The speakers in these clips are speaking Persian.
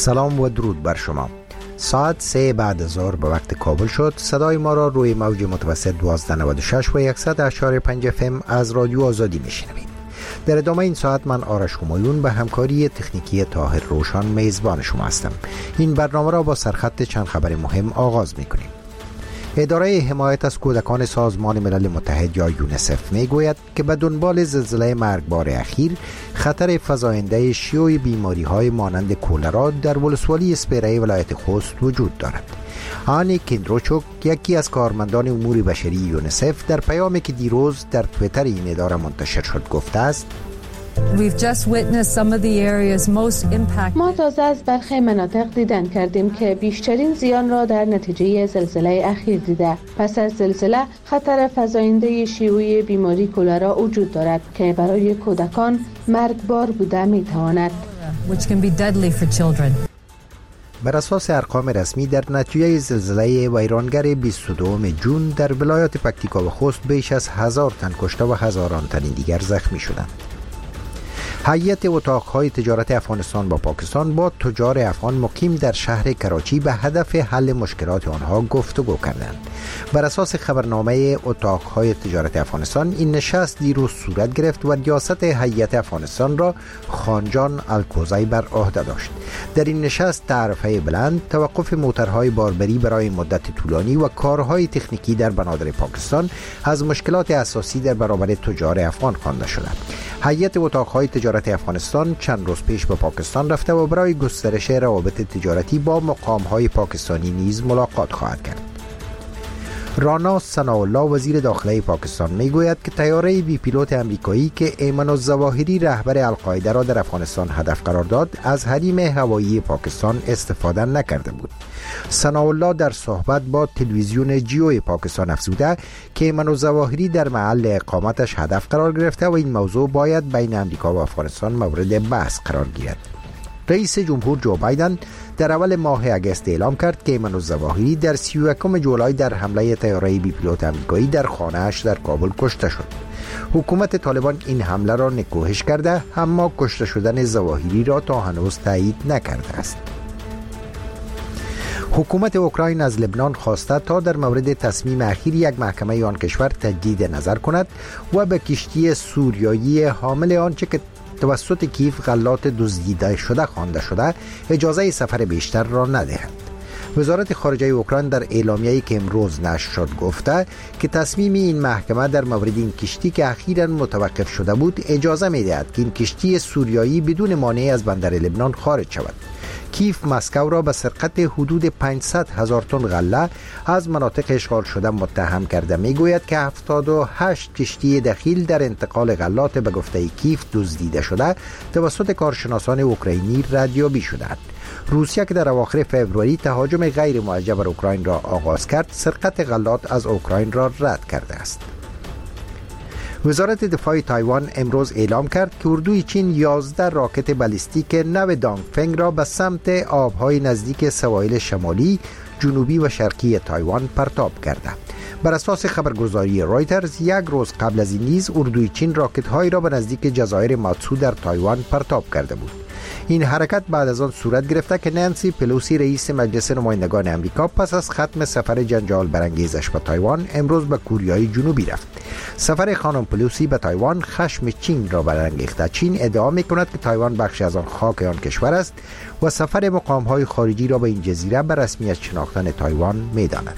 سلام و درود بر شما. ساعت 3 بعد از ظهر به وقت کابل شد. صدای ما را روی موج متوسط 1296 و 100.5 FM از رادیو آزادی میشنوید. در ادامه این ساعت من آرش همایون به همکاری تکنیکی طاهر روشان میزبان شما هستم. این برنامه را با سرخط چند خبر مهم آغاز میکنیم. اداره حمایت از کودکان سازمان ملل متحد یا یونیسف میگوید که به دنبال زلزله مرگبار اخیر خطر فزاینده شیوع بیماری‌های مانند کولرا در ولسوالی اسپیره ولایت خوست وجود دارد. آنی کندروچوک، یکی از کارمندان امور بشری یونیسف، در پیامی که دیروز در تویتر این اداره منتشر شد گفته است: ما تازه از برخی مناطق دیدن کردیم که بیشترین زیان را در نتیجه زلزله اخیر دیده. پس از زلزله خطر فزاینده شیوع بیماری کولرا وجود دارد که برای کودکان مرگبار بوده میتواند. بر اساس ارقام رسمی در نتیجه زلزله ویرانگر 22 جون در ولایات پکتیکا و خوست بیش از 1000 تن کشته و هزاران تن دیگر زخمی شدند. هیئت اتاقهای تجارت افغانستان با پاکستان با تجار افغان مقیم در شهر کراچی به هدف حل مشکلات آنها گفتگو کردند. بر اساس خبرنامه اتاقهای تجارت افغانستان این نشست دیروز صورت گرفت و ریاست هیئت افغانستان را خانجان الکوزی بر عهده داشت. در این نشست تعرفه بلند، توقف موترهای باربری برای مدت طولانی و کارهای تکنیکی در بنادر پاکستان از مشکلات اساسی در برابر تجار افغان خوانده شده. هیئت اتاقهای تجارت افغانستان چند روز پیش به پاکستان رفته و برای گسترش روابط تجارتی با مقامهای پاکستانی نیز ملاقات خواهد کرد. رانا ثناءالله وزیر داخله پاکستان میگوید که طیاره بی پیلوت امریکایی که ایمن الظواهری رهبر القاعده را در افغانستان هدف قرار داد از حریم هوایی پاکستان استفاده نکرده بود. ثناءالله در صحبت با تلویزیون جیو پاکستان افزوده که ایمن الظواهری در محل اقامتش هدف قرار گرفته و این موضوع باید بین امریکا و افغانستان مورد بحث قرار گیرد. رئیس جمهور جو بایدن در اول ماه اگست اعلام کرد که ایمن الظواهری در 31 جولای در حمله طیاره بی پیلوت امریکایی در خانه‌اش در کابل کشته شد. حکومت طالبان این حمله را نکوهش کرده، اما کشته شدن ظواهری را تا هنوز تایید نکرده است. حکومت اوکراین از لبنان خواسته تا در مورد تصمیم اخیر یک محکمه آن کشور تجدید نظر کند و به کشتی سوریایی حامل آنچه که توسط کیف غلات دزدیده شده خوانده شده اجازه سفر بیشتر را ندهد. وزارت خارجه اوکراین در اعلامیه‌ای که امروز نشر شد گفته که تصمیم این محکمه در مورد این کشتی که اخیراً متوقف شده بود اجازه می‌دهد که این کشتی سوریایی بدون مانع از بندر لبنان خارج شود. کیف مسکو را به سرقت حدود 500,000 تن غله از مناطق اشغال شده متهم کرده. میگوید که 78 کشتی دخیل در انتقال غلات به گفته کیف دزدیده شده توسط کارشناسان اوکراینی ردیابی شدند. روسیه که در اواخر فوریه تهاجم غیر موجه بر اوکراین را آغاز کرد، سرقت غلات از اوکراین را رد کرده است. وزارت دفاع تایوان امروز اعلام کرد که اردوی چین 11 راکت بالیستیک نو دانگفنگ را به سمت آبهای نزدیک سواحل شمالی، جنوبی و شرقی تایوان پرتاب کرده. بر اساس خبرگزاری رایترز یک روز قبل از این نیز اردوی چین راکت‌هایی را به نزدیک جزایر ماتسو در تایوان پرتاب کرده بود. این حرکت بعد از آن صورت گرفته که نانسی پلوسی رئیس مجلس نمایندگان امریکا پس از ختم سفر جنجال برانگیزش به تایوان امروز به کوریای جنوبی رفت. سفر خانم پلوسی به تایوان خشم چین را برانگیخته. چین ادعا می‌کند که تایوان بخشی از آن خاک آن کشور است و سفر مقام‌های خارجی را به این جزیره به رسمیت شناختن تایوان می‌داند.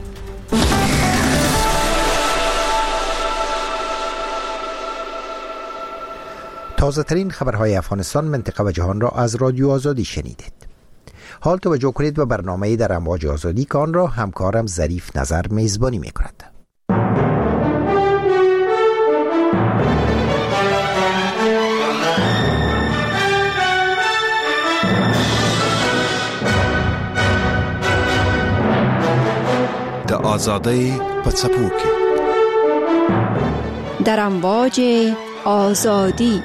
تازه ترین خبرهای افغانستان، منطقه و جهان را از رادیو آزادی شنیدید. حال توجه کنید به برنامه‌ای در امواج آزادی که آن را همکارم ظریف نظر میزبانی می‌کند. د آزادی په څپو کې در امواج آزادی.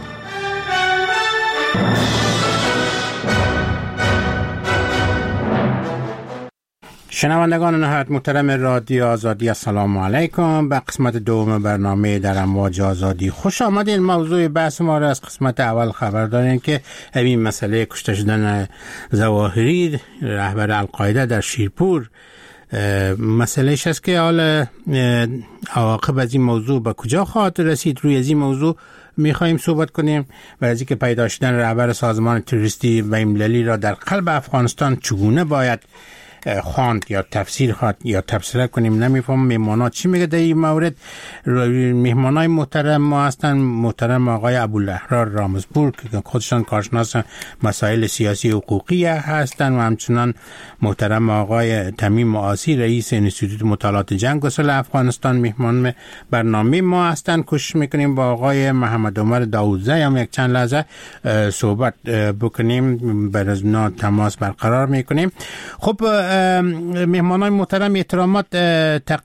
شنوندگان نهایت محترم رادیو آزادی، السلام علیکم. به قسمت دوم برنامه در امواج آزادی خوش آمدید. موضوع بحث ما را از قسمت اول خبر دارین که همین مسئله کشته شدن ظواهری رهبر القاعده در شیرپور مسئلهش است که حال عواقب از این موضوع به کجا خواهد رسید. روی از این موضوع میخواییم صحبت کنیم و از اینکه پیدا شدن رهبر سازمان تروریستی بین‌المللی را در قلب افغانستان چگونه باید خواند یا تفسیر خواند یا تفسیر کنیم نمیفهم. مهمانا چی میگه در این مورد؟ مهمانای محترم ما هستن محترم آقای ابوالاحرار رامزپور که خودشان کارشناس مسائل سیاسی و حقوقی هستن و همچنان محترم آقای تمیم معاصی رئیس انستیتوت مطالعات جنگ و صلح افغانستان مهمان برنامه ما هستن. کوشش میکنیم با آقای محمد عمر داودزی هم یک چند لحظه صحبت بکنیم، بر از اونا تماس برقرار میکنیم. خب مهمانان محترم، احترامات